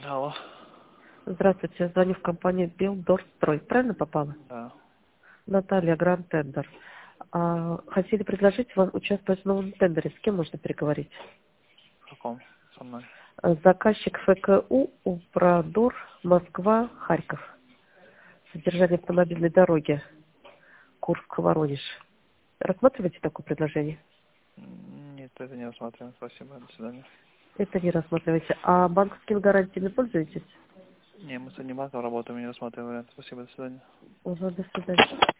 Алло. Здравствуйте, я звоню в компанию Билдорстрой. Правильно попала? Да. Наталья, Гранд Тендер. Хотели предложить вам участвовать в новом тендере. С кем можно переговорить? В каком? Со мной. Заказчик ФКУ Управдор, Москва, Харьков. Содержание автомобильной дороги Курск-Воронеж. Рассматриваете такое предложение? Нет, это не рассматриваем. Спасибо. До свидания. Это не рассматриваете. А банковскими гарантиями пользуетесь? Не, мы с одним банком работаем, не рассматриваем вариант. Спасибо, до свидания. Уже до свидания.